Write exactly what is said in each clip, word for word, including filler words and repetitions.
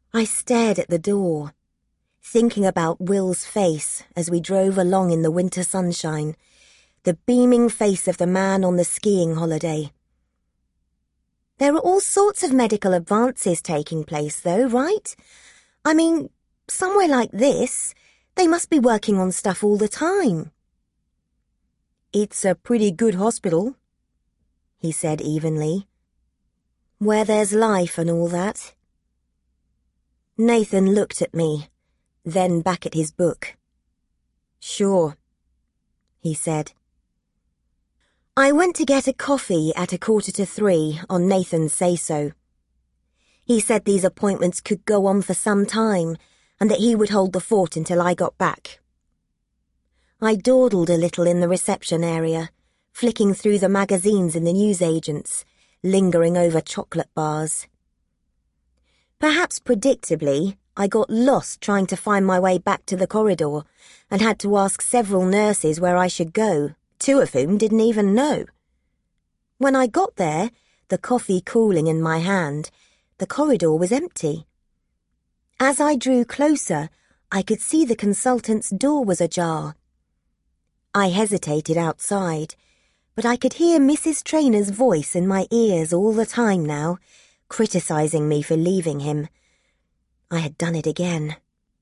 I stared at the door, thinking about Will's face as we drove along in the winter sunshine, the beaming face of the man on the skiing holiday. There are all sorts of medical advances taking place, though, right? I mean, somewhere like this, they must be working on stuff all the time. It's a pretty good hospital, he said evenly. Where there's life and all that. Nathan looked at me, then back at his book. Sure, he said. I went to get a coffee at a quarter to three on Nathan's say-so. He said these appointments could go on for some time and that he would hold the fort until I got back. I dawdled a little in the reception area, flicking through the magazines in the newsagents, lingering over chocolate bars. Perhaps predictably, I got lost trying to find my way back to the corridor and had to ask several nurses where I should go, two of whom didn't even know. When I got there, the coffee cooling in my hand, the corridor was empty. As I drew closer, I could see the consultant's door was ajar. I hesitated outside, but I could hear Missus Trainor's voice in my ears all the time now, criticising me for leaving him. I had done it again.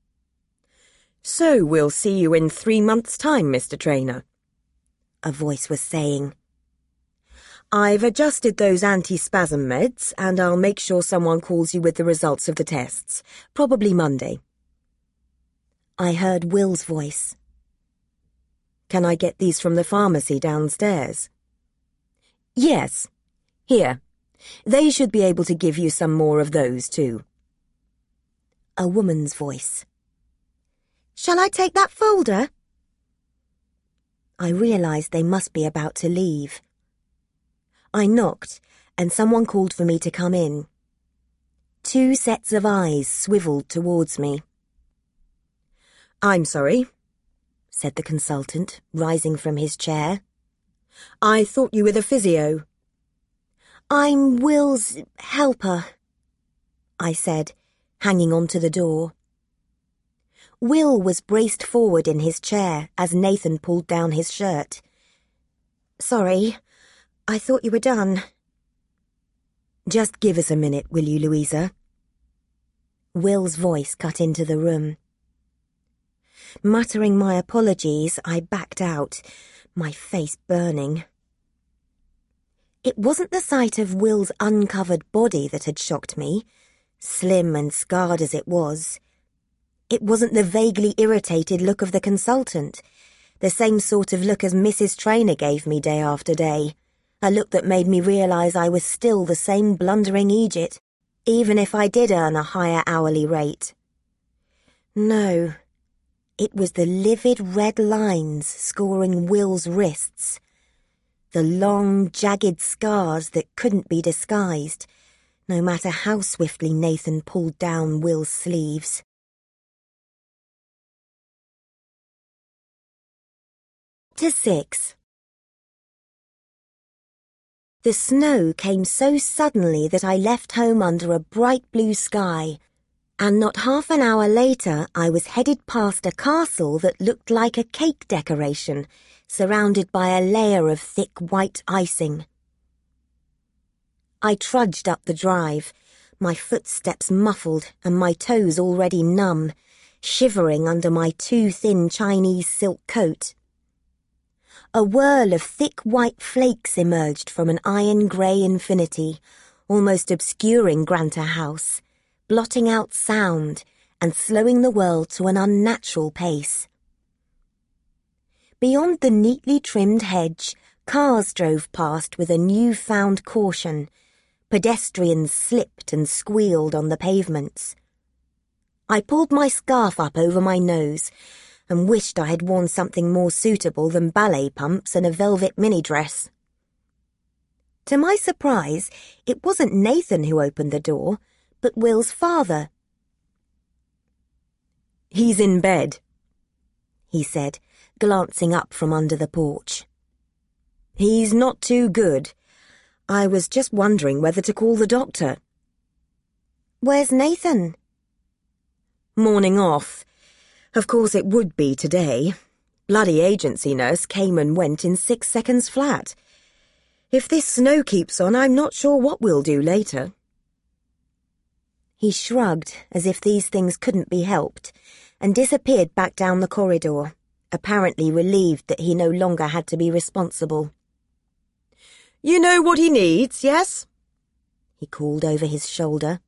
So we'll see you in three months' time, Mister Trainor, a voice was saying. I've adjusted those anti-spasm meds, and I'll make sure someone calls you with the results of the tests, probably Monday. I heard Will's voice. Can I get these from the pharmacy downstairs? Yes. Here. They should be able to give you some more of those, too. A woman's voice. Shall I take that folder? I realised they must be about to leave. I knocked, and someone called for me to come in. Two sets of eyes swivelled towards me. I'm sorry, said the consultant, rising from his chair. I thought you were the physio. I'm Will's helper, I said, hanging on to the door. Will was braced forward in his chair as Nathan pulled down his shirt. Sorry, I thought you were done. Just give us a minute, will you, Louisa? Will's voice cut into the room. Muttering my apologies, I backed out, my face burning. It wasn't the sight of Will's uncovered body that had shocked me, slim and scarred as it was. It wasn't the vaguely irritated look of the consultant, the same sort of look as Missus Trainor gave me day after day, a look that made me realise I was still the same blundering Egypt, even if I did earn a higher hourly rate. No, it was the livid red lines scoring Will's wrists, the long, jagged scars that couldn't be disguised, no matter how swiftly Nathan pulled down Will's sleeves. To six. The snow came so suddenly that I left home under a bright blue sky, and not half an hour later I was headed past a castle that looked like a cake decoration, surrounded by a layer of thick white icing. I trudged up the drive, my footsteps muffled and my toes already numb, shivering under my too thin Chinese silk coat. A whirl of thick white flakes emerged from an iron-grey infinity, almost obscuring Granta House, blotting out sound and slowing the world to an unnatural pace. Beyond the neatly trimmed hedge, cars drove past with a new-found caution. Pedestrians slipped and squealed on the pavements. I pulled my scarf up over my nose and wished I had worn something more suitable than ballet pumps and a velvet mini-dress. To my surprise, it wasn't Nathan who opened the door, but Will's father. "He's in bed," he said, glancing up from under the porch. "He's not too good. I was just wondering whether to call the doctor." "Where's Nathan?" Morning off. Of course it would be today. Bloody agency nurse came and went in six seconds flat. If this snow keeps on, I'm not sure what we'll do later. He shrugged as if these things couldn't be helped and disappeared back down the corridor, apparently relieved that he no longer had to be responsible. You know what he needs, yes? He called over his shoulder.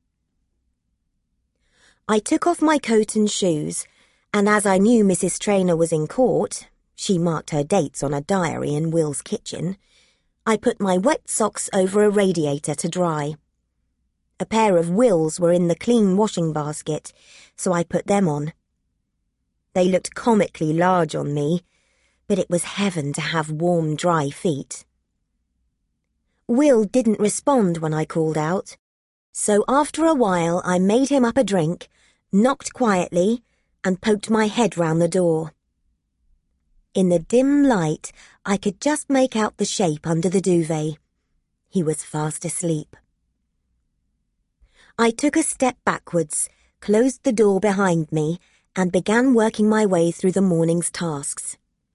I took off my coat and shoes, and as I knew Missus Traynor was in court, she marked her dates on a diary in Will's kitchen, I put my wet socks over a radiator to dry. A pair of Will's were in the clean washing basket, so I put them on. They looked comically large on me, but it was heaven to have warm, dry feet. Will didn't respond when I called out, so after a while I made him up a drink, knocked quietly, and poked my head round the door. In the dim light, I could just make out the shape under the duvet. He was fast asleep. I took a step backwards, closed the door behind me, and began working my way through the morning's tasks.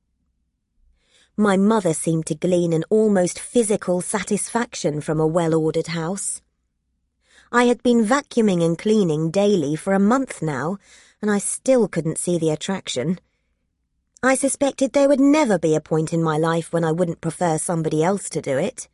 My mother seemed to glean an almost physical satisfaction from a well-ordered house. I had been vacuuming and cleaning daily for a month now, and I still couldn't see the attraction. I suspected there would never be a point in my life when I wouldn't prefer somebody else to do it.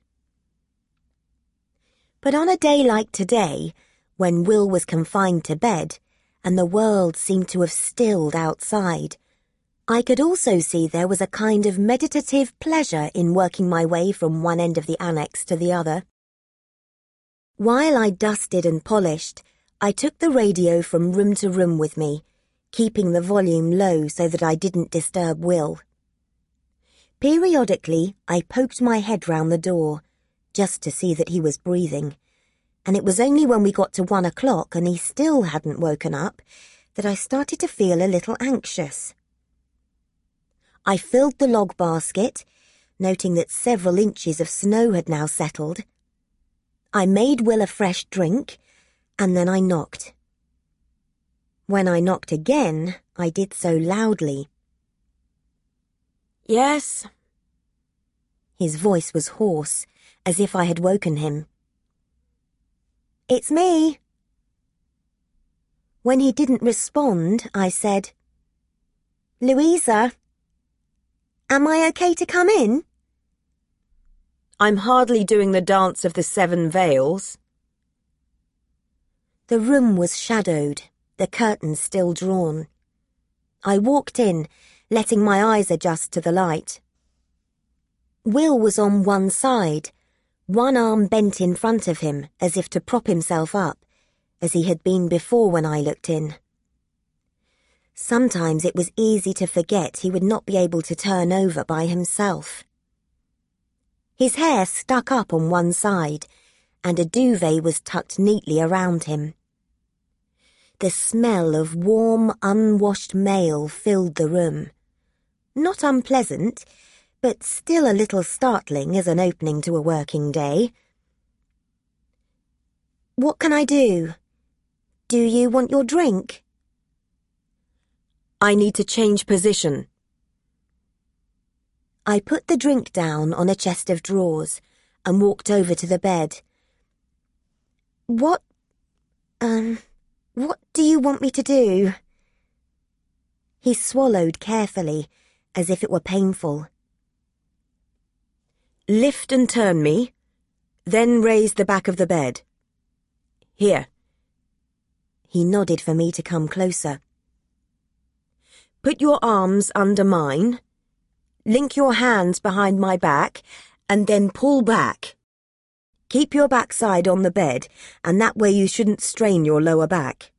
But on a day like today, when Will was confined to bed, and the world seemed to have stilled outside, I could also see there was a kind of meditative pleasure in working my way from one end of the annex to the other. While I dusted and polished, I took the radio from room to room with me, keeping the volume low so that I didn't disturb Will. Periodically, I poked my head round the door, just to see that he was breathing, and it was only when we got to one o'clock and he still hadn't woken up that I started to feel a little anxious. I filled the log basket, noting that several inches of snow had now settled. I made Will a fresh drink, and then I knocked. When I knocked again, I did so loudly. Yes? His voice was hoarse, as if I had woken him. It's me. When he didn't respond, I said, Louisa, am I okay to come in? I'm hardly doing the dance of the seven veils. The room was shadowed, the curtains still drawn. I walked in, letting my eyes adjust to the light. Will was on one side, one arm bent in front of him as if to prop himself up, as he had been before when I looked in. Sometimes it was easy to forget he would not be able to turn over by himself. His hair stuck up on one side, and a duvet was tucked neatly around him. The smell of warm, unwashed mail filled the room. Not unpleasant, but still a little startling as an opening to a working day. What can I do? Do you want your drink? I need to change position. I put the drink down on a chest of drawers and walked over to the bed. What, um, what do you want me to do? He swallowed carefully, as if it were painful. Lift and turn me, then raise the back of the bed. Here. He nodded for me to come closer. Put your arms under mine, link your hands behind my back, and then pull back. Keep your backside on the bed, and that way you shouldn't strain your lower back.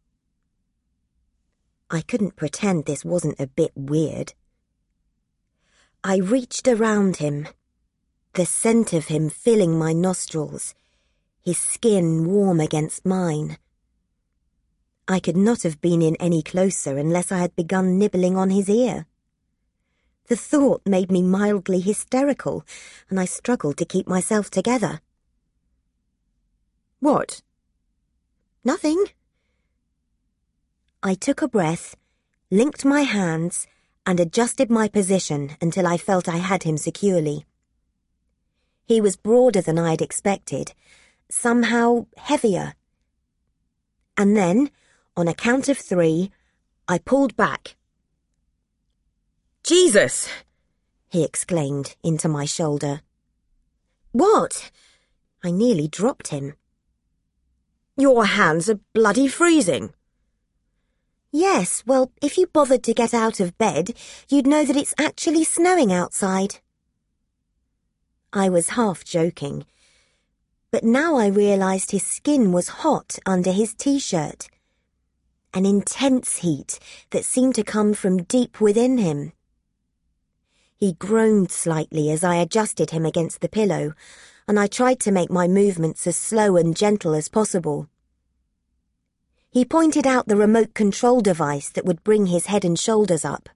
I couldn't pretend this wasn't a bit weird. I reached around him, the scent of him filling my nostrils, his skin warm against mine. I could not have been in any closer unless I had begun nibbling on his ear. The thought made me mildly hysterical, and I struggled to keep myself together. What? Nothing. I took a breath, linked my hands, and adjusted my position until I felt I had him securely. He was broader than I had expected, somehow heavier. And then, on a count of three, I pulled back. "Jesus!" he exclaimed into my shoulder. "What?" I nearly dropped him. "Your hands are bloody freezing." "Yes, well, if you bothered to get out of bed, you'd know that it's actually snowing outside." I was half joking, but now I realised his skin was hot under his t-shirt. An intense heat that seemed to come from deep within him. He groaned slightly as I adjusted him against the pillow, and I tried to make my movements as slow and gentle as possible. He pointed out the remote control device that would bring his head and shoulders up.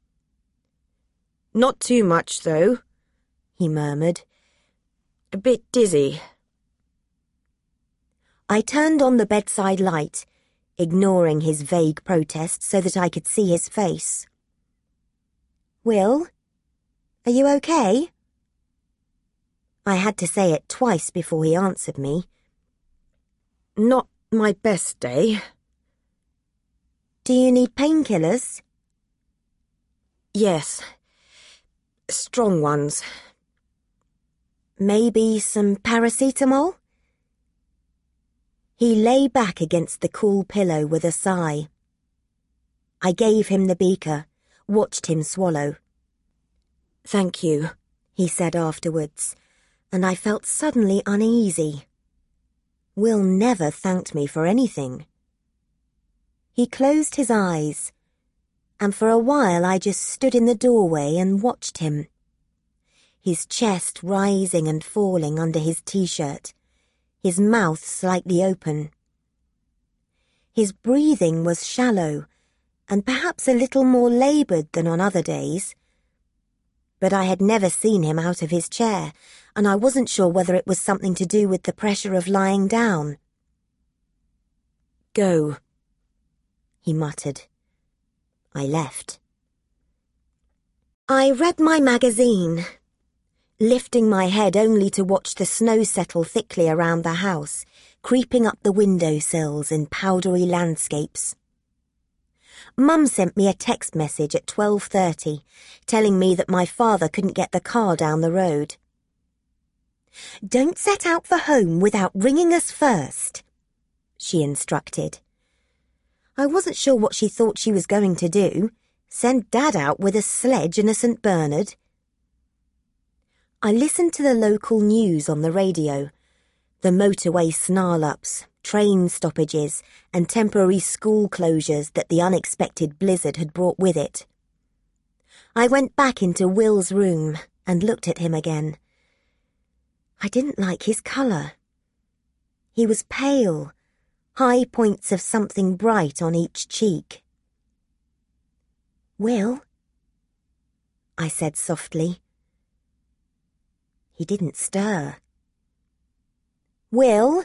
"Not too much, though," he murmured. "A bit dizzy." I turned on the bedside light, ignoring his vague protest so that I could see his face. "Will, are you okay?" I had to say it twice before he answered me. "Not my best day." "Do you need painkillers?" "Yes. Strong ones." "Maybe some paracetamol?" He lay back against the cool pillow with a sigh. I gave him the beaker, watched him swallow. "Thank you," he said afterwards, and I felt suddenly uneasy. Will never thanked me for anything. He closed his eyes, and for a while I just stood in the doorway and watched him. His chest rising and falling under his t-shirt, his mouth slightly open. His breathing was shallow, and perhaps a little more laboured than on other days. But I had never seen him out of his chair, and I wasn't sure whether it was something to do with the pressure of lying down. "Go," he muttered. I left. I read my magazine, lifting my head only to watch the snow settle thickly around the house, creeping up the windowsills in powdery landscapes. Mum sent me a text message at twelve thirty, telling me that my father couldn't get the car down the road. "Don't set out for home without ringing us first," she instructed. I wasn't sure what she thought she was going to do, send Dad out with a sledge and a Saint Bernard. I listened to the local news on the radio, the motorway snarl-ups, train stoppages, and temporary school closures that the unexpected blizzard had brought with it. I went back into Will's room and looked at him again. I didn't like his colour. He was pale, high points of something bright on each cheek. "Will?" I said softly. He didn't stir. "Will?"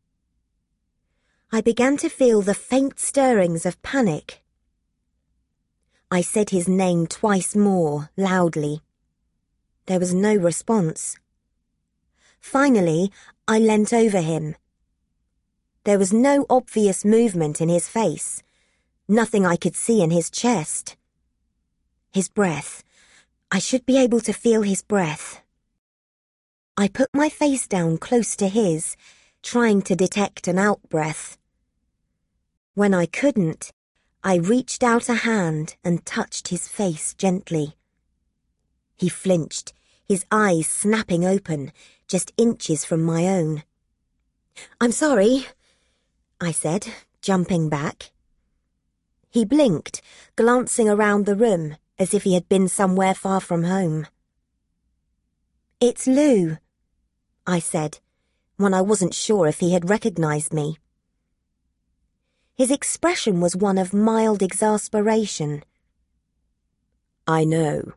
I began to feel the faint stirrings of panic. I said his name twice more, loudly. There was no response. Finally, I leant over him. There was no obvious movement in his face, nothing I could see in his chest. His breath. I should be able to feel his breath. I put my face down close to his, trying to detect an out-breath. When I couldn't, I reached out a hand and touched his face gently. He flinched, his eyes snapping open, just inches from my own. "I'm sorry," I said, jumping back. He blinked, glancing around the room as if he had been somewhere far from home. "It's Lou," I said, when I wasn't sure if he had recognised me. His expression was one of mild exasperation. "I know."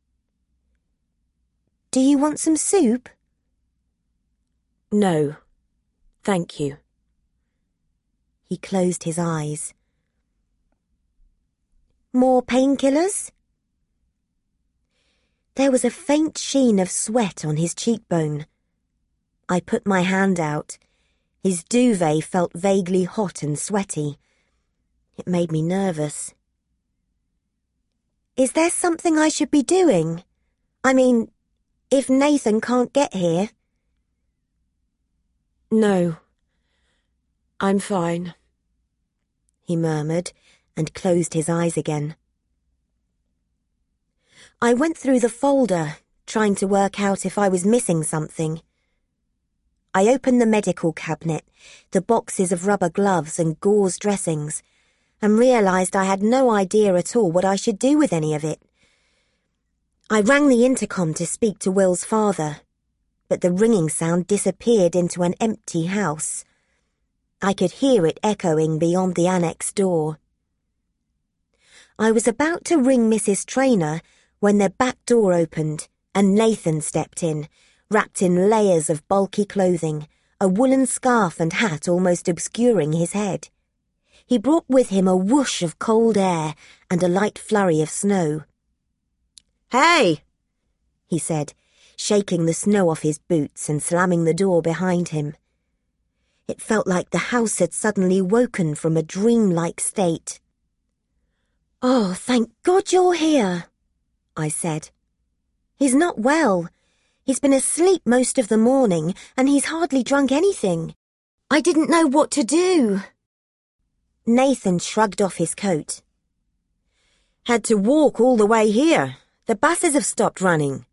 "Do you want some soup?" "No, thank you." He closed his eyes. More painkillers? There was a faint sheen of sweat on his cheekbone. I put my hand out. His duvet felt vaguely hot and sweaty. It made me nervous. Is there something I should be doing? I mean, if Nathan can't get here? No. I'm fine, he murmured and closed his eyes again. I went through the folder, trying to work out if I was missing something. I opened the medical cabinet, the boxes of rubber gloves and gauze dressings, and realised I had no idea at all what I should do with any of it. I rang the intercom to speak to Will's father, but the ringing sound disappeared into an empty house. I could hear it echoing beyond the annex door. I was about to ring Missus Traynor when the back door opened and Nathan stepped in, wrapped in layers of bulky clothing, a woolen scarf and hat almost obscuring his head. He brought with him a whoosh of cold air and a light flurry of snow. "Hey!" he said, shaking the snow off his boots and slamming the door behind him. It felt like the house had suddenly woken from a dreamlike state. "Oh, thank God you're here," I said. "He's not well. He's been asleep most of the morning, and he's hardly drunk anything. I didn't know what to do." Nathan shrugged off his coat. "Had to walk all the way here. The buses have stopped running."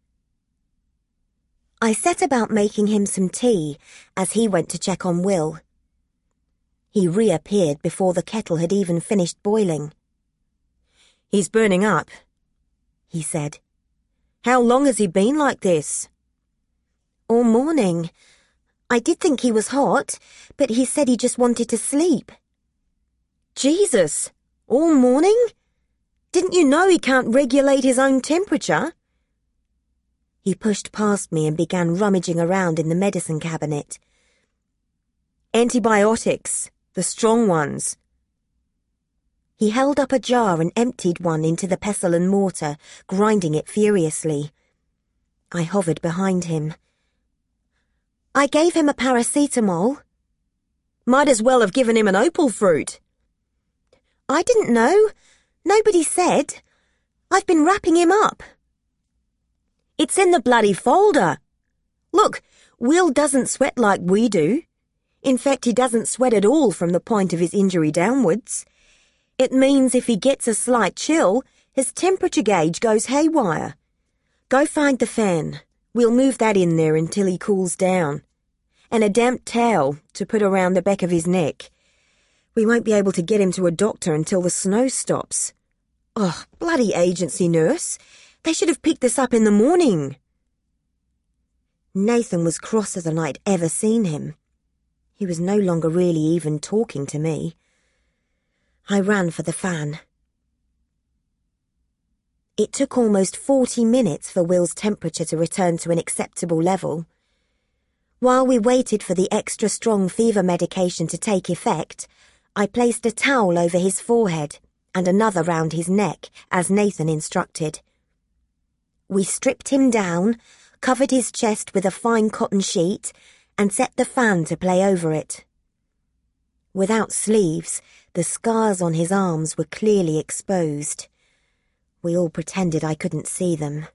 I set about making him some tea as he went to check on Will. He reappeared before the kettle had even finished boiling. "He's burning up," he said. "How long has he been like this?" "All morning. I did think he was hot, but he said he just wanted to sleep." "Jesus! All morning? Didn't you know he can't regulate his own temperature?" He pushed past me and began rummaging around in the medicine cabinet. "Antibiotics, the strong ones." He held up a jar and emptied one into the pestle and mortar, grinding it furiously. I hovered behind him. "I gave him a paracetamol." "Might as well have given him an opal fruit." "I didn't know. Nobody said. I've been wrapping him up." "It's in the bloody folder. Look, Will doesn't sweat like we do. In fact, he doesn't sweat at all from the point of his injury downwards. It means if he gets a slight chill, his temperature gauge goes haywire. Go find the fan. We'll move that in there until he cools down. And a damp towel to put around the back of his neck. We won't be able to get him to a doctor until the snow stops. Oh, bloody agency nurse. They should have picked this up in the morning." Nathan was crosser than I'd ever seen him. He was no longer really even talking to me. I ran for the fan. It took almost forty minutes for Will's temperature to return to an acceptable level. While we waited for the extra strong fever medication to take effect, I placed a towel over his forehead and another round his neck, as Nathan instructed. We stripped him down, covered his chest with a fine cotton sheet, and set the fan to play over it. Without sleeves, the scars on his arms were clearly exposed. We all pretended I couldn't see them.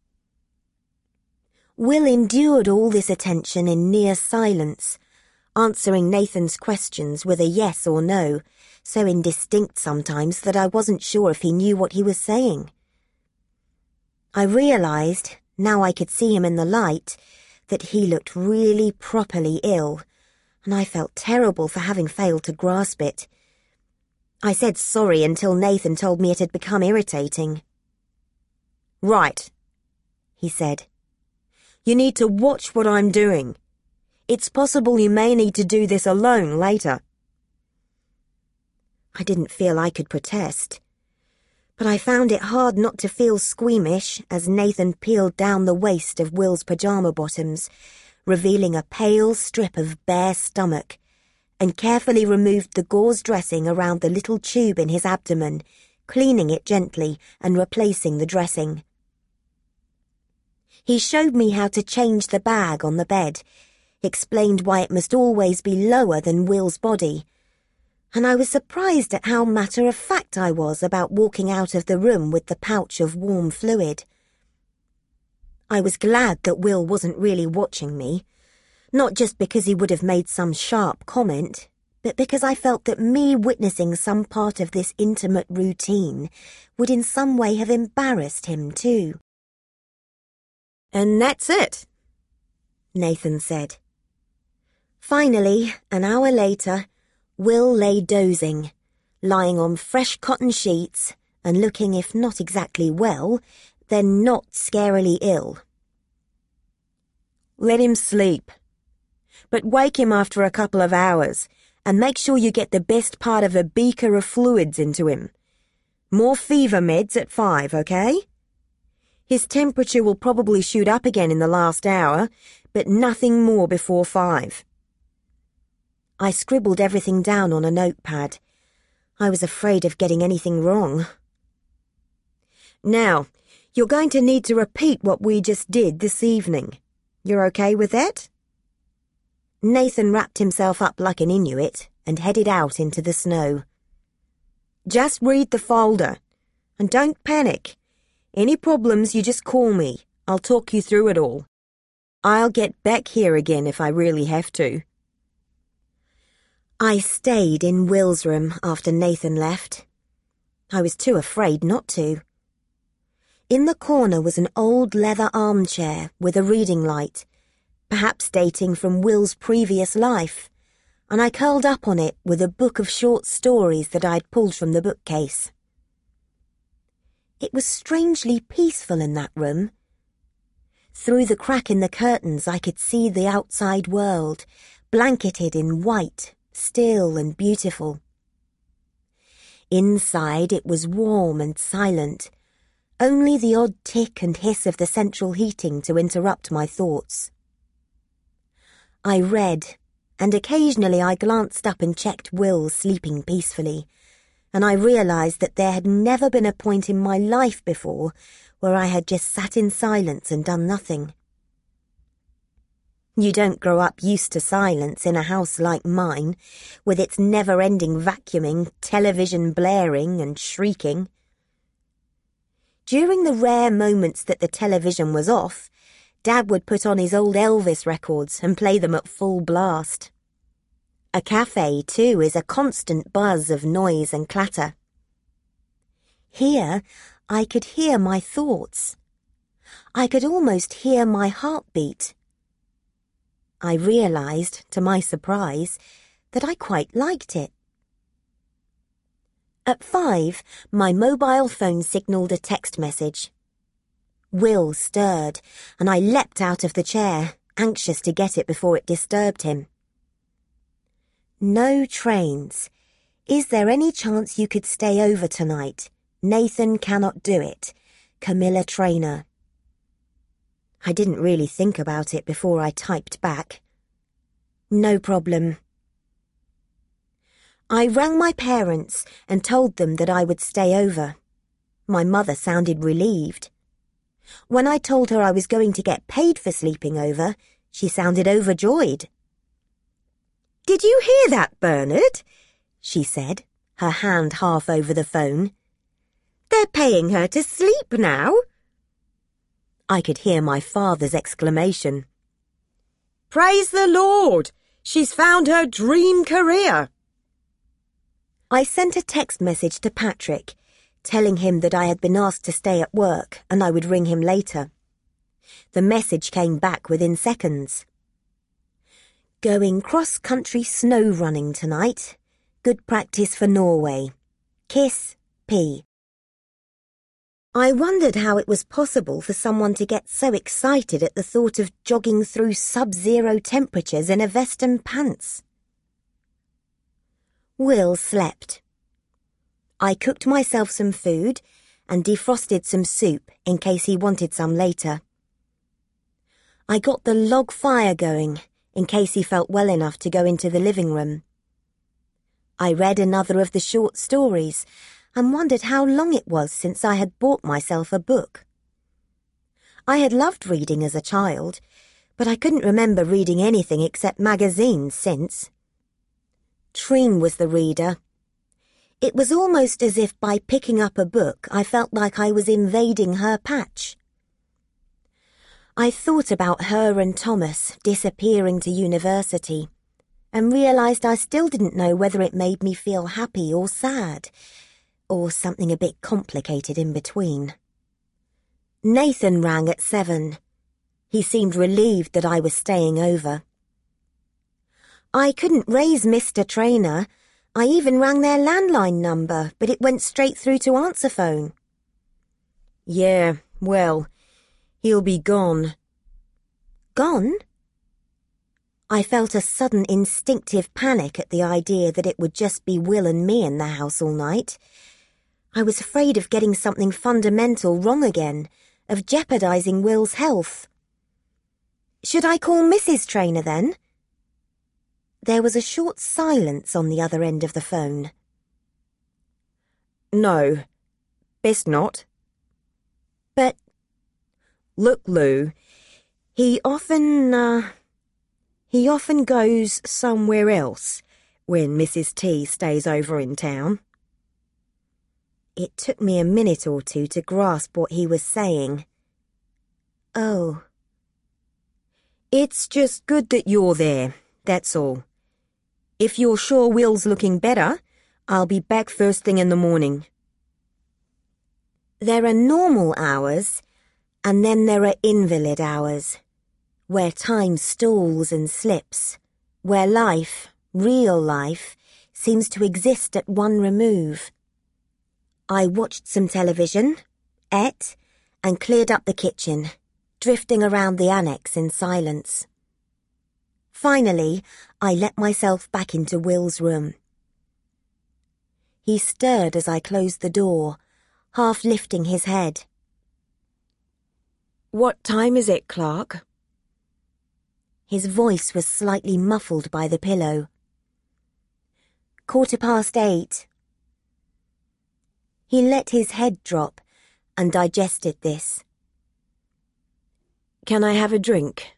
Will endured all this attention in near silence, answering Nathan's questions with a yes or no, so indistinct sometimes that I wasn't sure if he knew what he was saying. I realised, now I could see him in the light, that he looked really properly ill, and I felt terrible for having failed to grasp it. I said sorry until Nathan told me it had become irritating. "Right," he said. "You need to watch what I'm doing. It's possible you may need to do this alone later." I didn't feel I could protest, but I found it hard not to feel squeamish as Nathan peeled down the waist of Will's pyjama bottoms, revealing a pale strip of bare stomach, and carefully removed the gauze dressing around the little tube in his abdomen, cleaning it gently and replacing the dressing. He showed me how to change the bag on the bed, explained why it must always be lower than Will's body, and I was surprised at how matter-of-fact I was about walking out of the room with the pouch of warm fluid. I was glad that Will wasn't really watching me, not just because he would have made some sharp comment, but because I felt that me witnessing some part of this intimate routine would in some way have embarrassed him too. "And that's it," Nathan said. Finally, an hour later, Will lay dozing, lying on fresh cotton sheets and looking, if not exactly well, then not scarily ill. "Let him sleep. But wake him after a couple of hours and make sure you get the best part of a beaker of fluids into him. More fever meds at five, okay? His temperature will probably shoot up again in the last hour, but nothing more before five." I scribbled everything down on a notepad. I was afraid of getting anything wrong. "Now, you're going to need to repeat what we just did this evening. You're okay with that?" Nathan wrapped himself up like an Inuit and headed out into the snow. "Just read the folder. And don't panic. Any problems, you just call me. I'll talk you through it all. I'll get back here again if I really have to." I stayed in Will's room after Nathan left. I was too afraid not to. In the corner was an old leather armchair with a reading light, perhaps dating from Will's previous life, and I curled up on it with a book of short stories that I'd pulled from the bookcase. It was strangely peaceful in that room. Through the crack in the curtains I could see the outside world, blanketed in white, still and beautiful. Inside it was warm and silent, only the odd tick and hiss of the central heating to interrupt my thoughts. I read, and occasionally I glanced up and checked Will sleeping peacefully, and I realized that there had never been a point in my life before where I had just sat in silence and done nothing. You don't grow up used to silence in a house like mine, with its never-ending vacuuming, television blaring and shrieking. During the rare moments that the television was off, Dad would put on his old Elvis records and play them at full blast. A cafe, too, is a constant buzz of noise and clatter. Here, I could hear my thoughts. I could almost hear my heartbeat. I realized, to my surprise, that I quite liked it. At five, my mobile phone signalled a text message. Will stirred, and I leapt out of the chair, anxious to get it before it disturbed him. "No trains. Is there any chance you could stay over tonight? Nathan cannot do it. Camilla Traynor." I didn't really think about it before I typed back. "No problem." I rang my parents and told them that I would stay over. My mother sounded relieved. When I told her I was going to get paid for sleeping over, she sounded overjoyed. "Did you hear that, Bernard?" she said, her hand half over the phone. "They're paying her to sleep now." I could hear my father's exclamation. "Praise the Lord! She's found her dream career." I sent a text message to Patrick, telling him that I had been asked to stay at work and I would ring him later. The message came back within seconds. "Going cross-country snow running tonight. Good practice for Norway. Kiss, P." I wondered how it was possible for someone to get so excited at the thought of jogging through sub-zero temperatures in a vest and pants. Will slept. I cooked myself some food and defrosted some soup in case he wanted some later. I got the log fire going in case he felt well enough to go into the living room. I read another of the short stories, and wondered how long it was since I had bought myself a book. I had loved reading as a child, but I couldn't remember reading anything except magazines since. Trine was the reader. It was almost as if by picking up a book I felt like I was invading her patch. I thought about her and Thomas disappearing to university and realised I still didn't know whether it made me feel happy or sad, or something a bit complicated in between. Nathan rang at seven. He seemed relieved that I was staying over. I couldn't raise Mister Traynor. I even rang their landline number, but it went straight through to answer phone. Yeah, well, he'll be gone. Gone? I felt a sudden instinctive panic at the idea that it would just be Will and me in the house all night. I was afraid of getting something fundamental wrong again, of jeopardising Will's health. Should I call Missus Traynor then? There was a short silence on the other end of the phone. No, best not. But... Look, Lou, he often, uh, he often goes somewhere else when Missus T stays over in town. It took me a minute or two to grasp what he was saying. Oh. It's just good that you're there, that's all. If you're sure Will's looking better, I'll be back first thing in the morning. There are normal hours, and then there are invalid hours, where time stalls and slips, where life, real life, seems to exist at one remove. I watched some television, ate, and cleared up the kitchen, drifting around the annex in silence. Finally, I let myself back into Will's room. He stirred as I closed the door, half lifting his head. What time is it, Clark? His voice was slightly muffled by the pillow. Quarter past eight. He let his head drop and digested this. Can I have a drink?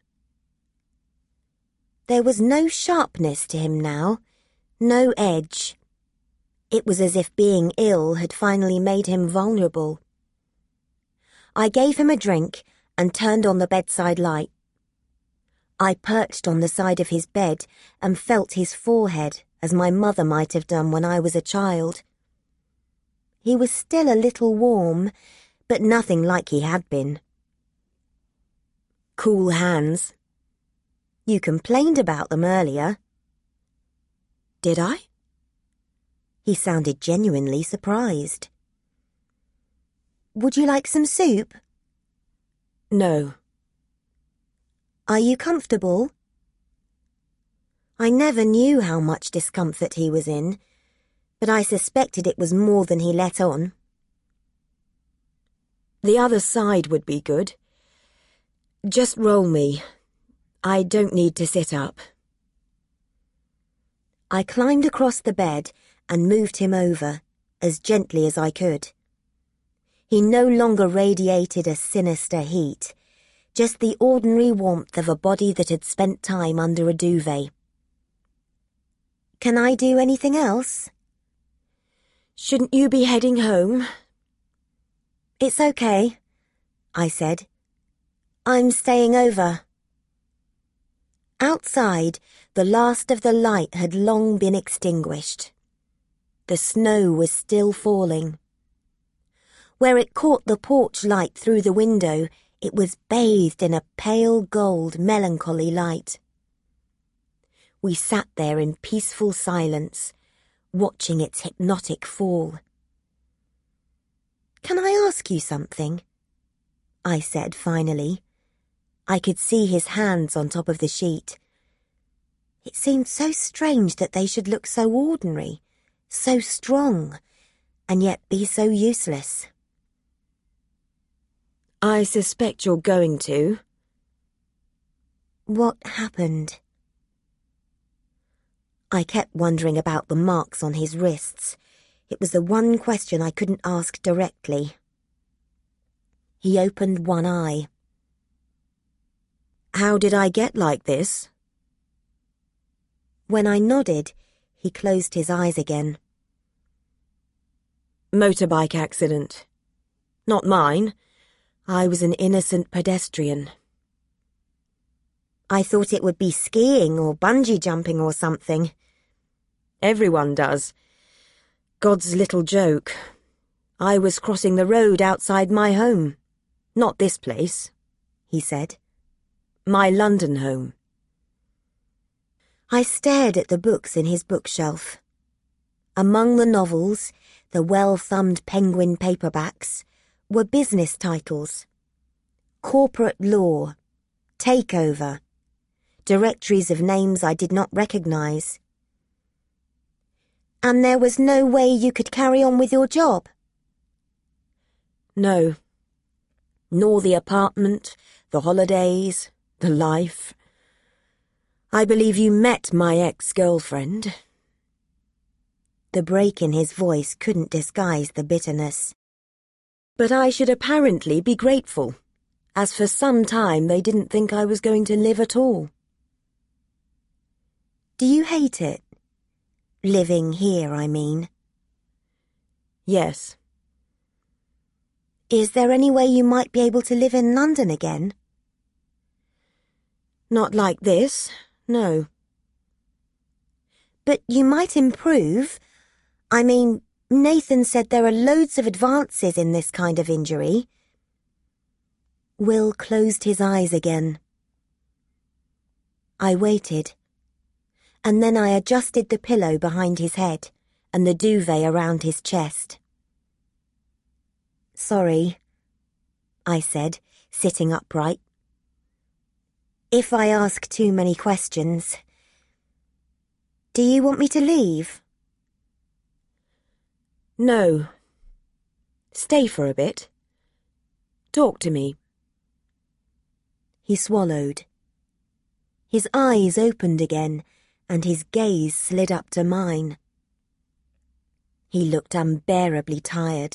There was no sharpness to him now, no edge. It was as if being ill had finally made him vulnerable. I gave him a drink and turned on the bedside light. I perched on the side of his bed and felt his forehead as my mother might have done when I was a child. He was still a little warm, but nothing like he had been. Cool hands. You complained about them earlier. Did I? He sounded genuinely surprised. Would you like some soup? No. Are you comfortable? I never knew how much discomfort he was in, but I suspected it was more than he let on. The other side would be good. Just roll me. I don't need to sit up. I climbed across the bed and moved him over, as gently as I could. He no longer radiated a sinister heat, just the ordinary warmth of a body that had spent time under a duvet. Can I do anything else? Shouldn't you be heading home? It's okay, I said. I'm staying over. Outside, the last of the light had long been extinguished. The snow was still falling. Where it caught the porch light through the window, it was bathed in a pale gold, melancholy light. We sat there in peaceful silence, watching its hypnotic fall. Can I ask you something? I said finally. I could see his hands on top of the sheet. It seemed so strange that they should look so ordinary, so strong, and yet be so useless. I suspect you're going to. What happened? I kept wondering about the marks on his wrists, It was the one question I couldn't ask directly. He opened one eye. How did I get like this? When I nodded, he closed his eyes again. Motorbike accident. Not mine. I was an innocent pedestrian. I thought it would be skiing or bungee jumping or something. Everyone does. God's little joke. I was crossing the road outside my home. Not this place, he said. My London home. I stared at the books in his bookshelf. Among the novels, the well-thumbed Penguin paperbacks, were business titles. Corporate Law, Takeover, directories of names I did not recognise. And there was no way you could carry on with your job? No. Nor the apartment, the holidays, the life. I believe you met my ex-girlfriend. The break in his voice couldn't disguise the bitterness. But I should apparently be grateful, as for some time they didn't think I was going to live at all. Do you hate it? Living here, I mean. Yes. Is there any way you might be able to live in London again? Not like this, no. But you might improve. I mean, Nathan said there are loads of advances in this kind of injury. Will closed his eyes again. I waited, and then I adjusted the pillow behind his head and the duvet around his chest. Sorry, I said, sitting upright. If I ask too many questions. Do you want me to leave? No. Stay for a bit. Talk to me. He swallowed. His eyes opened again, and his gaze slid up to mine. He looked unbearably tired.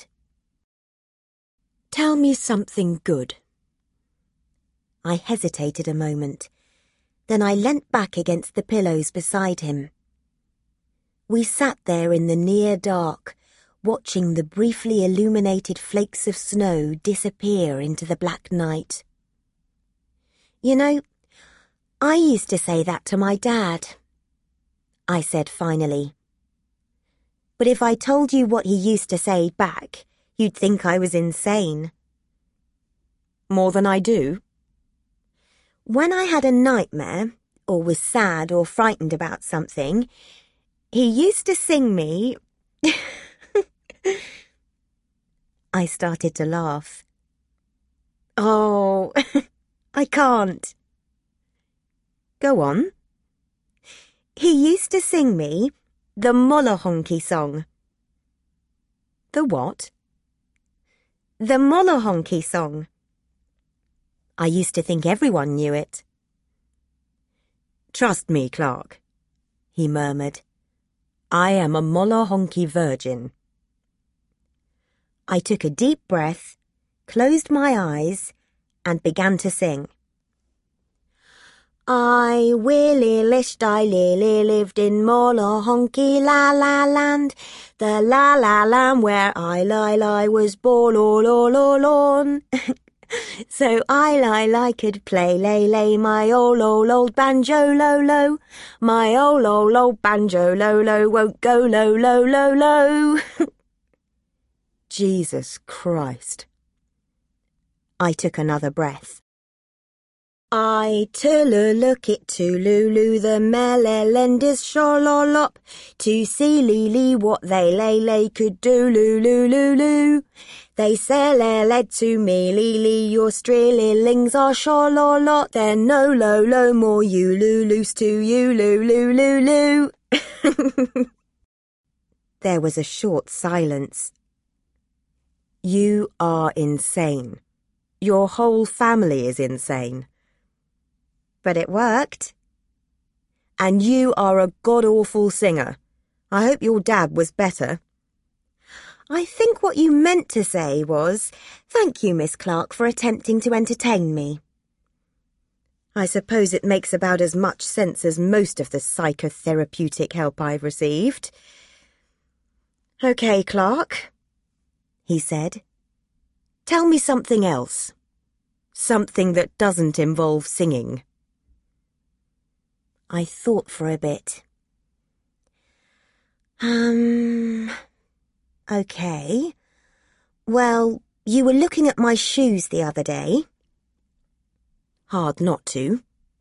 Tell me something good. I hesitated a moment. Then I leant back against the pillows beside him. We sat there in the near dark, watching the briefly illuminated flakes of snow disappear into the black night. You know, I used to say that to my dad, I said finally. But if I told you what he used to say back, you'd think I was insane. More than I do? When I had a nightmare, or was sad or frightened about something, he used to sing me... I started to laugh. Oh, I can't. Go on. He used to sing me the Mollohonky song. The what? The Mollohonky song. I used to think everyone knew it. Trust me, Clark, he murmured. I am a Mollohonky virgin. I took a deep breath, closed my eyes, and began to sing. I willy lished I lily lived in Mollohonky la la land, the la la land where I lie lie was born all all all on. So I lie lie could play lay lay my old old old banjo lo lo, my old old old banjo lo lo won't go lo lo lo lo. Jesus Christ. I took another breath. I look it to Lulu the Melelenders shololop to see Lily what they lay lay could do Lulu Lulu. They sell led to me Lily your strillilings are shololot then no lo lo more you Lulu's to you Lulu Lulu. There was a short silence. You are insane. Your whole family is insane. But it worked. And you are a god-awful singer. I hope your dad was better. I think what you meant to say was, "Thank you, Miss Clark, for attempting to entertain me." I suppose it makes about as much sense as most of the psychotherapeutic help I've received. "Okay, Clark," he said. "Tell me something else. Something that doesn't involve singing." I thought for a bit. Um... Okay. Well, you were looking at my shoes the other day. Hard not to.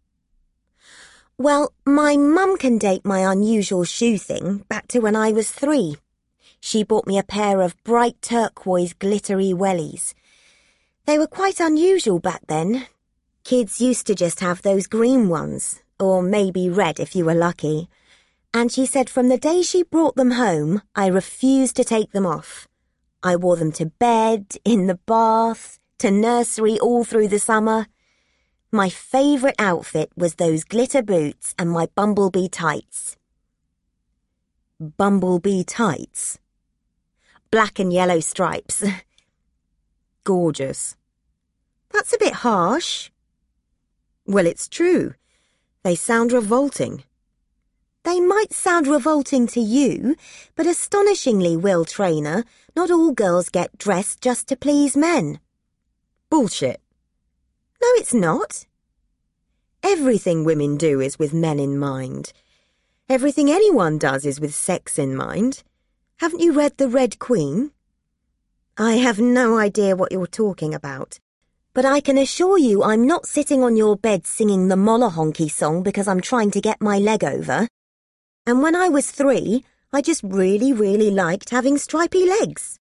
Well, my mum can date my unusual shoe thing back to when I was three. She bought me a pair of bright turquoise glittery wellies. They were quite unusual back then. Kids used to just have those green ones, or maybe red if you were lucky. And she said from the day she brought them home, I refused to take them off. I wore them to bed, in the bath, to nursery all through the summer. My favourite outfit was those glitter boots and my bumblebee tights. Bumblebee tights? Black and yellow stripes. Gorgeous. That's a bit harsh. Well, it's true. They sound revolting. They might sound revolting to you, but astonishingly, Will Traynor, not all girls get dressed just to please men. Bullshit. No, it's not. Everything women do is with men in mind. Everything anyone does is with sex in mind. Haven't you read The Red Queen? I have no idea what you're talking about. But I can assure you I'm not sitting on your bed singing the Mollohonky song because I'm trying to get my leg over. And when I was three, I just really, really liked having stripy legs.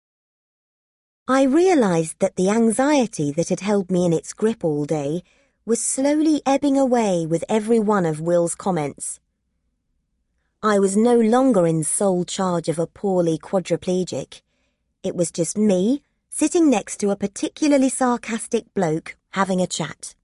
I realised that the anxiety that had held me in its grip all day was slowly ebbing away with every one of Will's comments. I was no longer in sole charge of a poorly quadriplegic. It was just me, sitting next to a particularly sarcastic bloke, having a chat.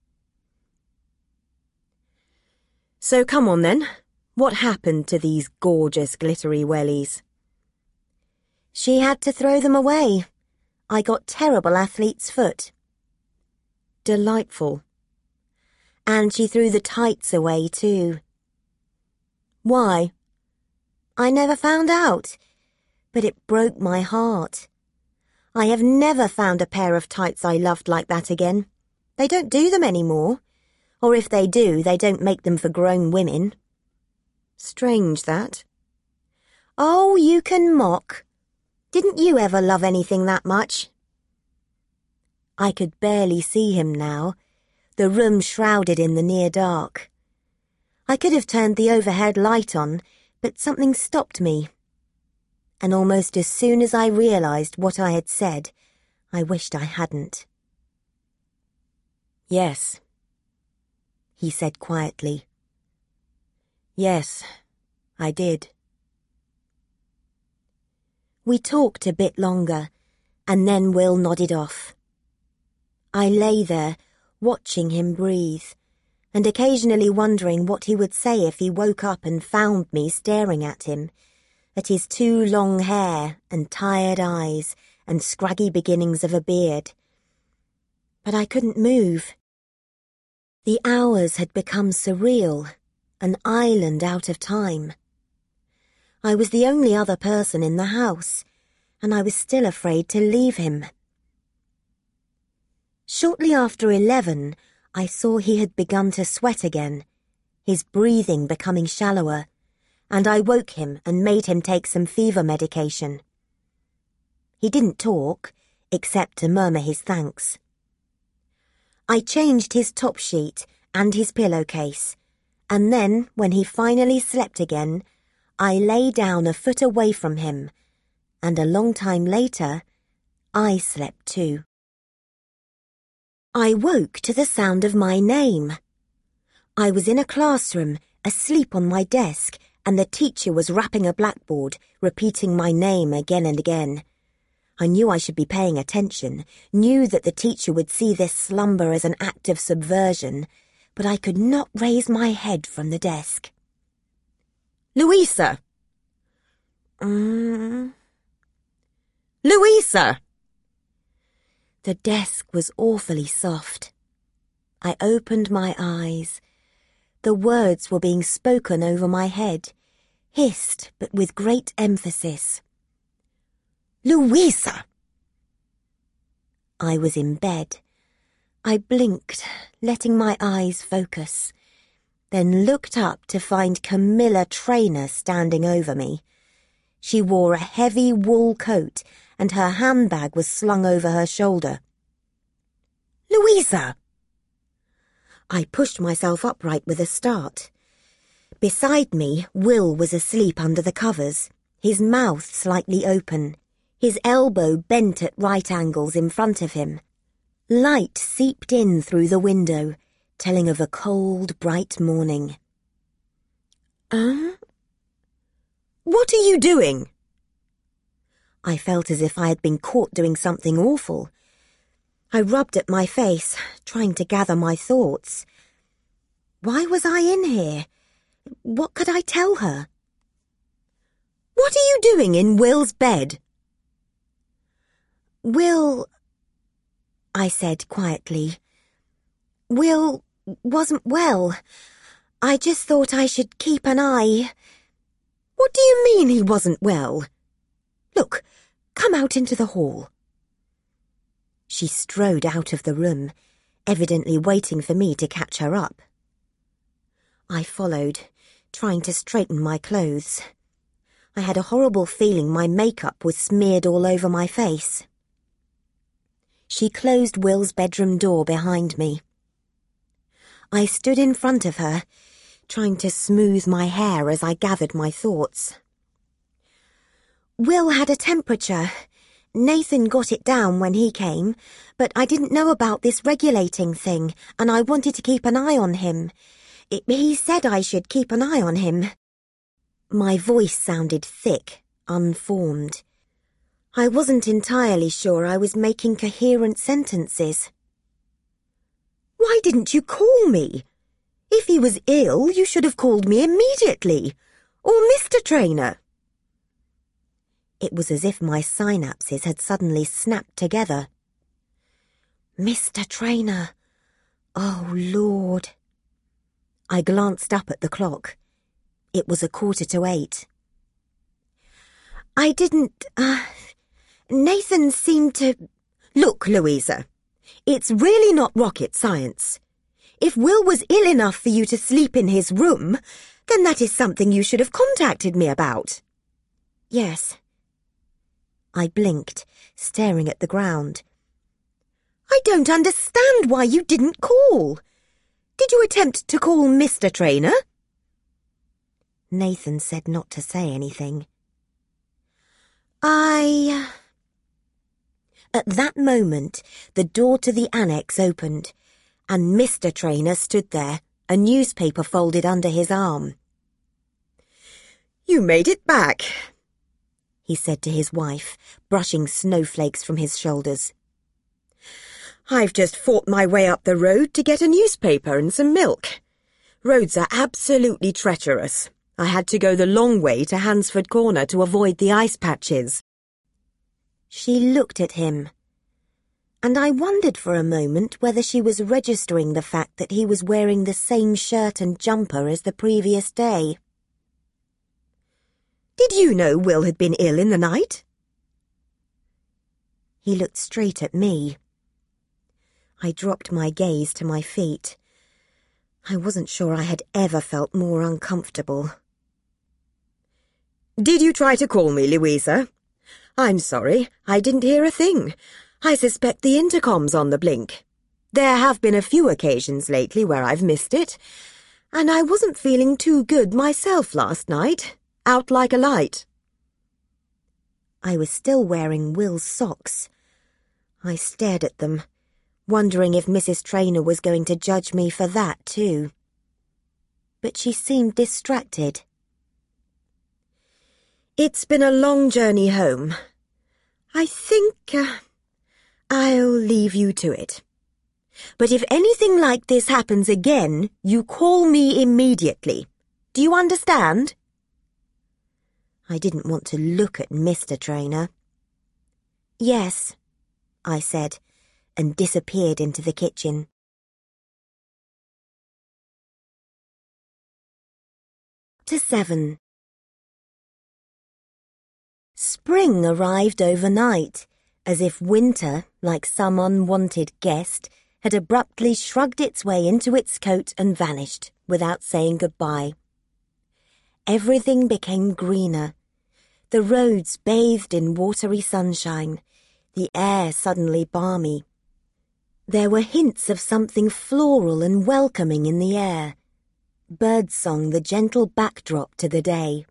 So come on then. What happened to these gorgeous glittery wellies? She had to throw them away. I got terrible athlete's foot. Delightful. And she threw the tights away too. Why? I never found out, but it broke my heart. I have never found a pair of tights I loved like that again. They don't do them anymore. Or if they do, they don't make them for grown women. Strange, that. Oh, you can mock. Didn't you ever love anything that much? I could barely see him now, the room shrouded in the near dark. I could have turned the overhead light on, but something stopped me. And almost as soon as I realised what I had said, I wished I hadn't. Yes, he said quietly. Yes, I did. We talked a bit longer, and then Will nodded off. I lay there, watching him breathe, and occasionally wondering what he would say if he woke up and found me staring at him, at his too long hair and tired eyes and scraggy beginnings of a beard. But I couldn't move. The hours had become surreal, an island out of time. I was the only other person in the house, and I was still afraid to leave him. Shortly after eleven, I saw he had begun to sweat again, his breathing becoming shallower, and I woke him and made him take some fever medication. He didn't talk, except to murmur his thanks. I changed his top sheet and his pillowcase, and then, when he finally slept again, I lay down a foot away from him, and a long time later, I slept too. I woke to the sound of my name. I was in a classroom, asleep on my desk, and the teacher was rapping a blackboard, repeating my name again and again. I knew I should be paying attention, knew that the teacher would see this slumber as an act of subversion, but I could not raise my head from the desk. Louisa! Mm. Louisa! The desk was awfully soft. I opened my eyes. The words were being spoken over my head, hissed but with great emphasis. Louisa! I was in bed. I blinked, letting my eyes focus, then looked up to find Camilla Traynor standing over me. She wore a heavy wool coat and her handbag was slung over her shoulder. Louisa! I pushed myself upright with a start. Beside me, Will was asleep under the covers, his mouth slightly open, his elbow bent at right angles in front of him. Light seeped in through the window, telling of a cold, bright morning. Um? What are you doing? I felt as if I had been caught doing something awful. I rubbed at my face, trying to gather my thoughts. Why was I in here? What could I tell her? What are you doing in Will's bed? Will... I said quietly. Will wasn't well. I just thought I should keep an eye. What do you mean he wasn't well? Look, come out into the hall. She strode out of the room, evidently waiting for me to catch her up. I followed, trying to straighten my clothes. I had a horrible feeling my makeup was smeared all over my face. She closed Will's bedroom door behind me. I stood in front of her, trying to smooth my hair as I gathered my thoughts. Will had a temperature. Nathan got it down when he came, but I didn't know about this regulating thing, and I wanted to keep an eye on him. It, he said I should keep an eye on him. My voice sounded thick, unformed. I wasn't entirely sure I was making coherent sentences. Why didn't you call me? If he was ill, you should have called me immediately. Or Mister Traynor. It was as if my synapses had suddenly snapped together. Mister Traynor. Oh, Lord. I glanced up at the clock. It was a quarter to eight. I didn't, uh... Nathan seemed to... Look, Louisa, it's really not rocket science. If Will was ill enough for you to sleep in his room, then that is something you should have contacted me about. Yes. I blinked, staring at the ground. I don't understand why you didn't call. Did you attempt to call Mister Traynor? Nathan said not to say anything. I... At that moment, the door to the annex opened, and Mister Traynor stood there, a newspaper folded under his arm. You made it back, he said to his wife, brushing snowflakes from his shoulders. I've just fought my way up the road to get a newspaper and some milk. Roads are absolutely treacherous. I had to go the long way to Hansford Corner to avoid the ice patches. She looked at him, and I wondered for a moment whether she was registering the fact that he was wearing the same shirt and jumper as the previous day. Did you know Will had been ill in the night? He looked straight at me. I dropped my gaze to my feet. I wasn't sure I had ever felt more uncomfortable. Did you try to call me, Louisa? I'm sorry, I didn't hear a thing. I suspect the intercom's on the blink. There have been a few occasions lately where I've missed it, and I wasn't feeling too good myself last night, out like a light. I was still wearing Will's socks. I stared at them, wondering if Missus Traynor was going to judge me for that too. But she seemed distracted. It's been a long journey home. I think uh, I'll leave you to it. But if anything like this happens again, you call me immediately. Do you understand? I didn't want to look at Mister Traynor. Yes, I said, and disappeared into the kitchen. To seven. Spring arrived overnight, as if winter, like some unwanted guest, had abruptly shrugged its way into its coat and vanished without saying goodbye. Everything became greener. The roads bathed in watery sunshine, the air suddenly balmy. There were hints of something floral and welcoming in the air. Birdsong the gentle backdrop to the day.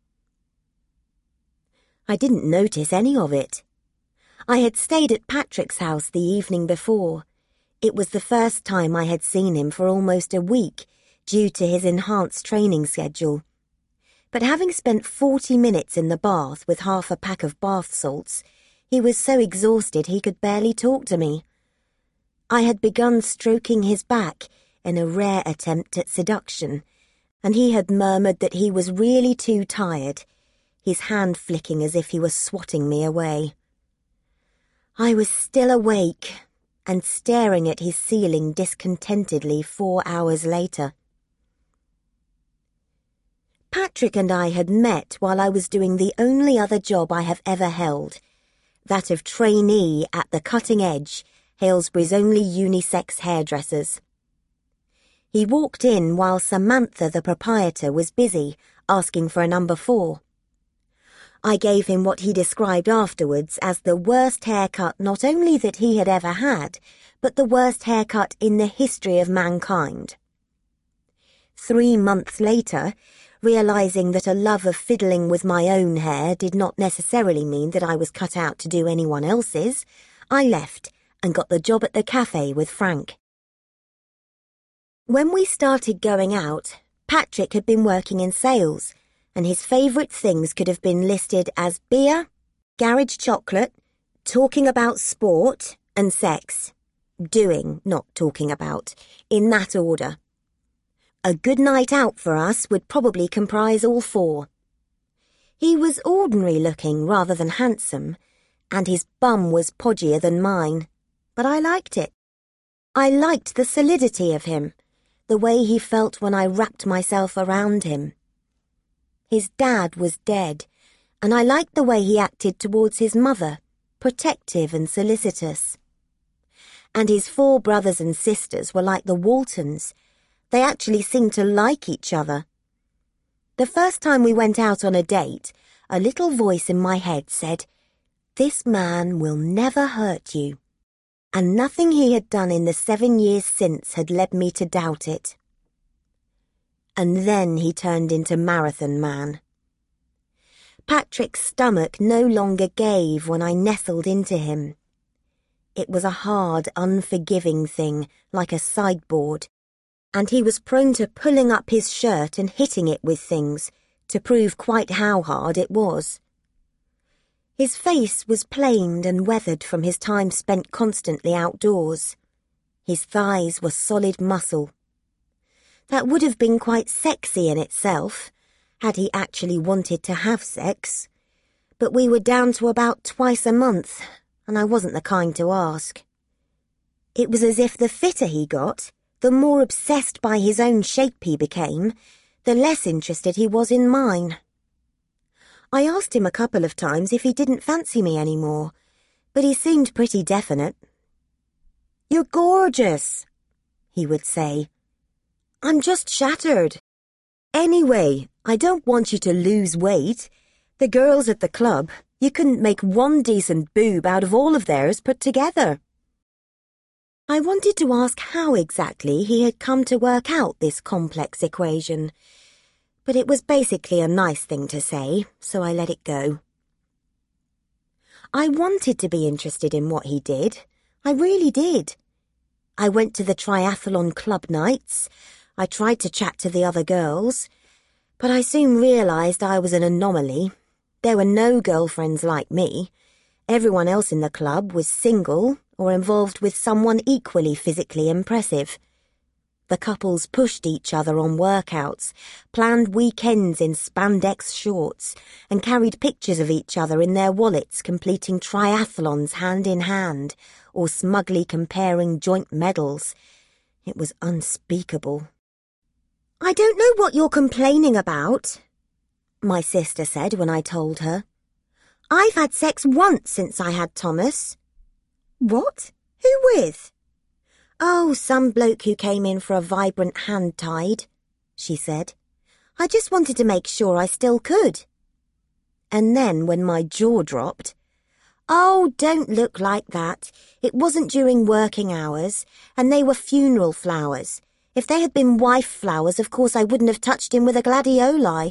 I didn't notice any of it. I had stayed at Patrick's house the evening before. It was the first time I had seen him for almost a week, due to his enhanced training schedule. But having spent forty minutes in the bath with half a pack of bath salts, he was so exhausted he could barely talk to me. I had begun stroking his back in a rare attempt at seduction, and he had murmured that he was really too tired, his hand flicking as if he were swatting me away. I was still awake and staring at his ceiling discontentedly four hours later. Patrick and I had met while I was doing the only other job I have ever held, that of trainee at the Cutting Edge, Halesbury's only unisex hairdressers. He walked in while Samantha, the proprietor, was busy, asking for a number four. I gave him what he described afterwards as the worst haircut not only that he had ever had, but the worst haircut in the history of mankind. Three months later, realizing that a love of fiddling with my own hair did not necessarily mean that I was cut out to do anyone else's, I left and got the job at the cafe with Frank. When we started going out, Patrick had been working in sales, and his favourite things could have been listed as beer, garage chocolate, talking about sport, and sex. Doing, not talking about, in that order. A good night out for us would probably comprise all four. He was ordinary looking rather than handsome, and his bum was podgier than mine, but I liked it. I liked the solidity of him, the way he felt when I wrapped myself around him. His dad was dead, and I liked the way he acted towards his mother, protective and solicitous. And his four brothers and sisters were like the Waltons. They actually seemed to like each other. The first time we went out on a date, a little voice in my head said, "This man will never hurt you." And nothing he had done in the seven years since had led me to doubt it. And then he turned into Marathon Man. Patrick's stomach no longer gave when I nestled into him. It was a hard, unforgiving thing, like a sideboard, and he was prone to pulling up his shirt and hitting it with things, to prove quite how hard it was. His face was planed and weathered from his time spent constantly outdoors. His thighs were solid muscle. That would have been quite sexy in itself, had he actually wanted to have sex. But we were down to about twice a month, and I wasn't the kind to ask. It was as if the fitter he got, the more obsessed by his own shape he became, the less interested he was in mine. I asked him a couple of times if he didn't fancy me anymore, but he seemed pretty definite. "You're gorgeous," he would say. "I'm just shattered. Anyway, I don't want you to lose weight. The girls at the club, you couldn't make one decent boob out of all of theirs put together." I wanted to ask how exactly he had come to work out this complex equation, but it was basically a nice thing to say, so I let it go. I wanted to be interested in what he did. I really did. I went to the triathlon club nights. I tried to chat to the other girls, but I soon realised I was an anomaly. There were no girlfriends like me. Everyone else in the club was single or involved with someone equally physically impressive. The couples pushed each other on workouts, planned weekends in spandex shorts, and carried pictures of each other in their wallets completing triathlons hand in hand, or smugly comparing joint medals. It was unspeakable. "I don't know what you're complaining about," my sister said when I told her. "I've had sex once since I had Thomas." "What? Who with?" "Oh, some bloke who came in for a vibrant hand-tide," she said. "I just wanted to make sure I still could." And then when my jaw dropped, "Oh, don't look like that. It wasn't during working hours, and they were funeral flowers. If they had been wife flowers, of course I wouldn't have touched him with a gladioli."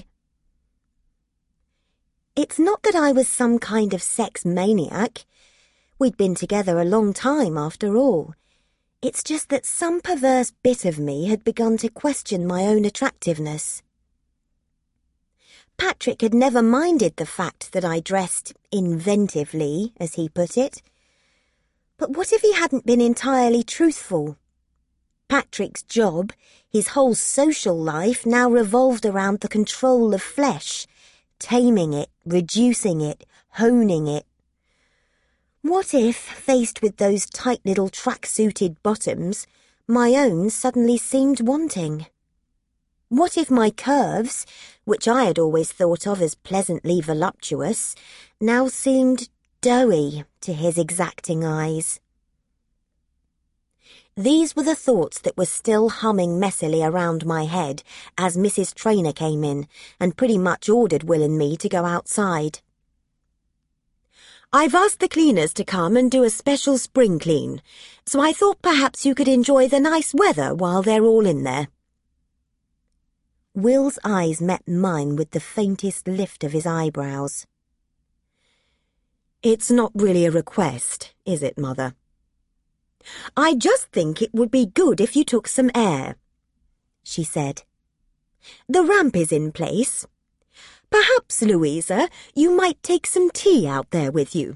It's not that I was some kind of sex maniac. We'd been together a long time after all. It's just that some perverse bit of me had begun to question my own attractiveness. Patrick had never minded the fact that I dressed inventively, as he put it. But what if he hadn't been entirely truthful? Patrick's job, his whole social life, now revolved around the control of flesh, taming it, reducing it, honing it. What if, faced with those tight little track-suited bottoms, my own suddenly seemed wanting? What if my curves, which I had always thought of as pleasantly voluptuous, now seemed doughy to his exacting eyes? These were the thoughts that were still humming messily around my head as Missus Traynor came in and pretty much ordered Will and me to go outside. "I've asked the cleaners to come and do a special spring clean, so I thought perhaps you could enjoy the nice weather while they're all in there." Will's eyes met mine with the faintest lift of his eyebrows. "It's not really a request, is it, Mother? I just think it would be good if you took some air," she said. "The ramp is in place. Perhaps, Louisa, you might take some tea out there with you."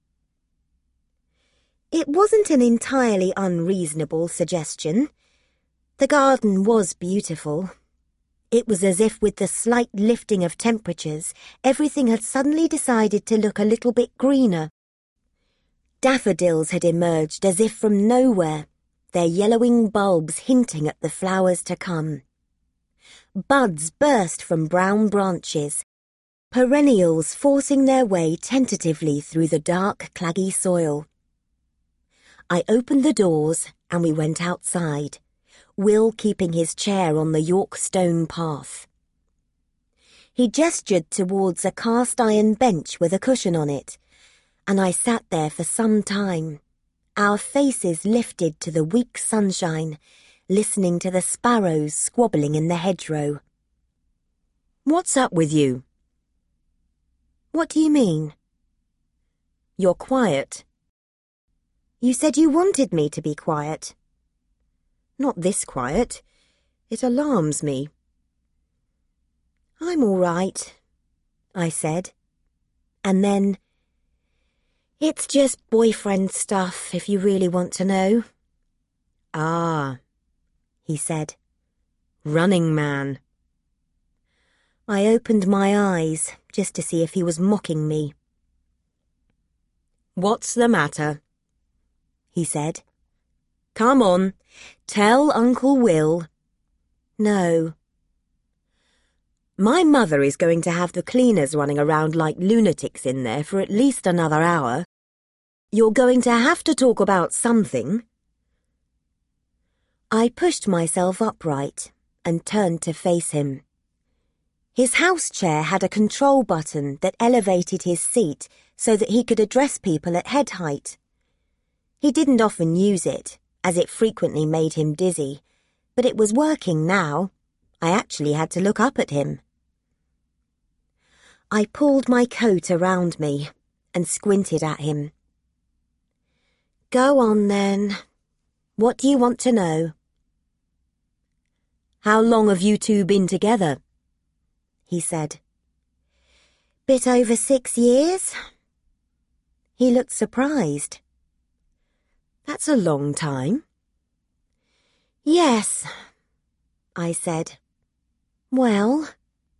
It wasn't an entirely unreasonable suggestion. The garden was beautiful. It was as if with the slight lifting of temperatures, everything had suddenly decided to look a little bit greener. Daffodils had emerged as if from nowhere, their yellowing bulbs hinting at the flowers to come. Buds burst from brown branches, perennials forcing their way tentatively through the dark, claggy soil. I opened the doors and we went outside, Will keeping his chair on the York stone path. He gestured towards a cast-iron bench with a cushion on it, and I sat there for some time, our faces lifted to the weak sunshine, listening to the sparrows squabbling in the hedgerow. "What's up with you?" "What do you mean?" "You're quiet." "You said you wanted me to be quiet." "Not this quiet. It alarms me." "I'm all right," I said. And then, "It's just boyfriend stuff, if you really want to know." "Ah," he said. "Running Man." I opened my eyes just to see if he was mocking me. "What's the matter?" he said. "Come on, tell Uncle Will." "No." "My mother is going to have the cleaners running around like lunatics in there for at least another hour. You're going to have to talk about something." I pushed myself upright and turned to face him. His house chair had a control button that elevated his seat so that he could address people at head height. He didn't often use it, as it frequently made him dizzy, but it was working now. I actually had to look up at him. I pulled my coat around me and squinted at him. "Go on, then. What do you want to know?" "How long have you two been together?" he said. "Bit over six years." He looked surprised. "That's a long time." "Yes, I said. Well?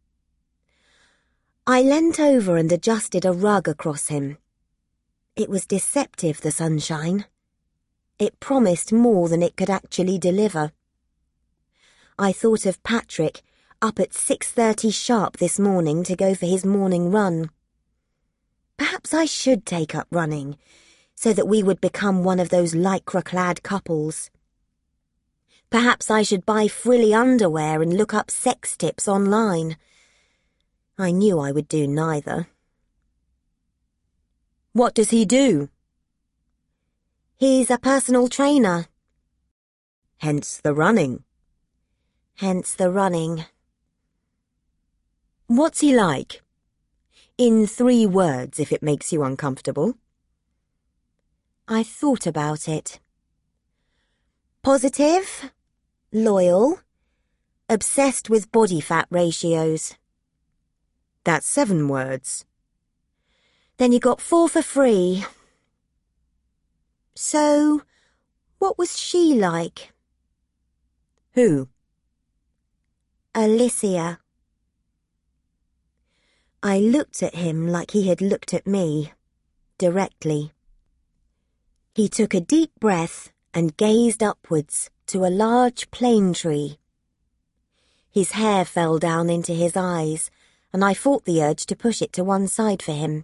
I leant over and adjusted a rug across him. It was deceptive, the sunshine. It promised more than it could actually deliver. I thought of Patrick, up at six thirty sharp this morning to go for his morning run. Perhaps I should take up running, so that we would become one of those lycra-clad couples. Perhaps I should buy frilly underwear and look up sex tips online. I knew I would do neither. What does he do? He's a personal trainer. Hence the running. Hence the running. What's he like? In three words, if it makes you uncomfortable. I thought about it. Positive, loyal, obsessed with body fat ratios. That's seven words. Then you got four for free. So, what was she like? Who? Alicia. I looked at him like he had looked at me, directly. He took a deep breath and gazed upwards to a large plane tree. His hair fell down into his eyes, and I fought the urge to push it to one side for him.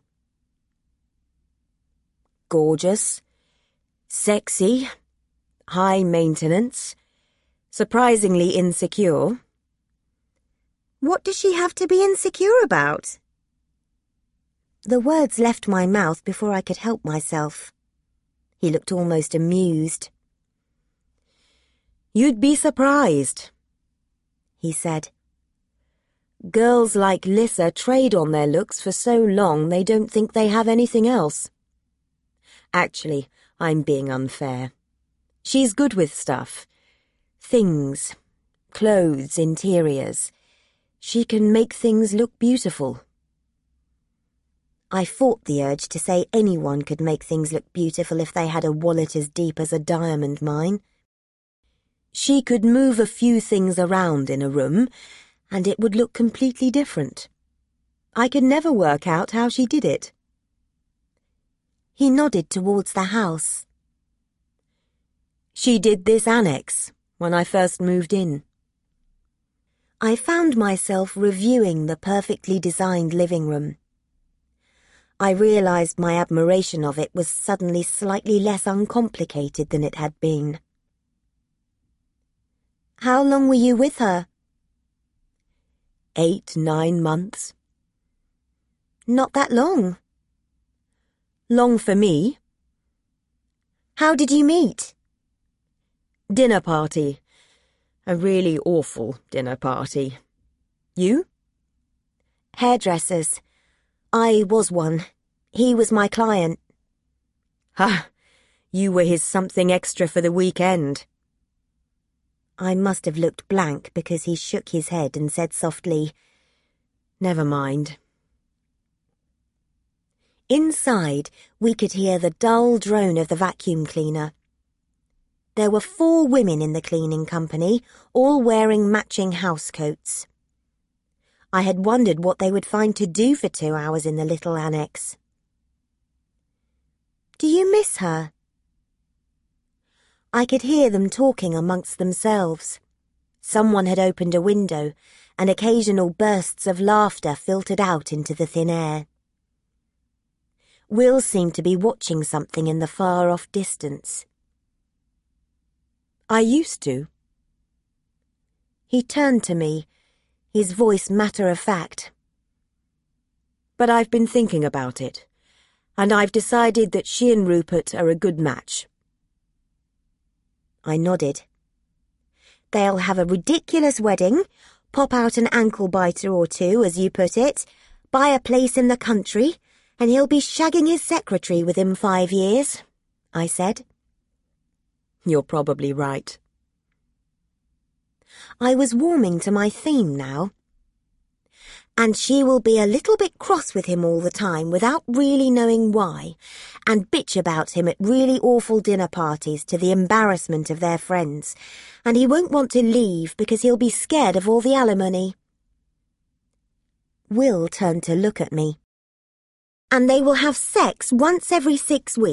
Gorgeous, sexy, high maintenance, surprisingly insecure. What does she have to be insecure about? The words left my mouth before I could help myself. He looked almost amused. You'd be surprised, he said. Girls like Lissa trade on their looks for so long they don't think they have anything else. Actually, I'm being unfair. She's good with stuff. Things, clothes, interiors. She can make things look beautiful. I fought the urge to say anyone could make things look beautiful if they had a wallet as deep as a diamond mine. She could move a few things around in a room, and it would look completely different. I could never work out how she did it. He nodded towards the house. She did this annex when I first moved in. I found myself reviewing the perfectly designed living room. I realized my admiration of it was suddenly slightly less uncomplicated than it had been. How long were you with her? Eight, nine months. Not that long. Long for me. How did you meet? Dinner party. A really awful dinner party. You? Hairdressers. I was one. He was my client. Ha! You were his something extra for the weekend. I must have looked blank because he shook his head and said softly, Never mind. Inside, we could hear the dull drone of the vacuum cleaner. There were four women in the cleaning company, all wearing matching housecoats. I had wondered what they would find to do for two hours in the little annex. Do you miss her? I could hear them talking amongst themselves. Someone had opened a window, and occasional bursts of laughter filtered out into the thin air. Will seemed to be watching something in the far-off distance. I used to. He turned to me, his voice matter-of-fact. But I've been thinking about it, and I've decided that she and Rupert are a good match. I nodded. They'll have a ridiculous wedding, pop out an ankle-biter or two, as you put it, buy a place in the country, and he'll be shagging his secretary within five years, I said. You're probably right. I was warming to my theme now. And she will be a little bit cross with him all the time without really knowing why, and bitch about him at really awful dinner parties to the embarrassment of their friends, and he won't want to leave because he'll be scared of all the alimony. Will turned to look at me. And they will have sex once every six weeks.